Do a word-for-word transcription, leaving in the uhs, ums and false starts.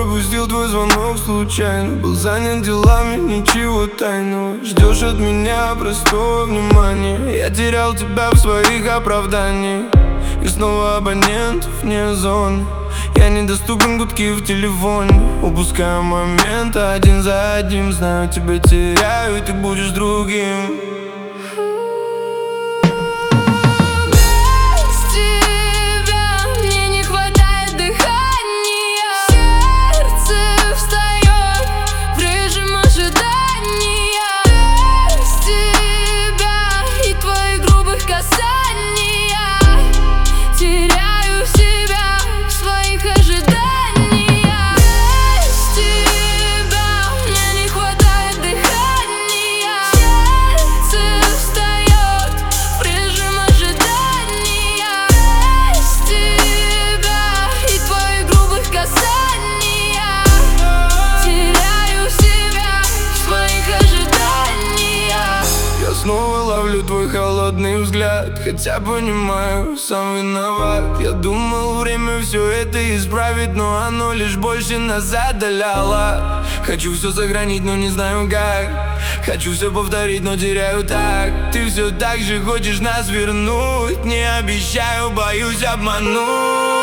пропустил твой звонок случайно. Был занят делами, ничего тайного. Ждешь от меня простого внимания. Я терял тебя в своих оправданиях. И снова абонентов вне зоны. Я недоступен, гудки в телефоне. Упускаю моменты один за одним. Знаю, тебя теряю, и ты будешь другим. Снова ловлю твой холодный взгляд, хотя понимаю, сам виноват. Я думал, время все это исправит, но оно лишь больше нас отдаляло. Хочу все сохранить, но не знаю как. Хочу все повторить, но теряю так. Ты все так же хочешь нас вернуть. Не обещаю, боюсь обмануть.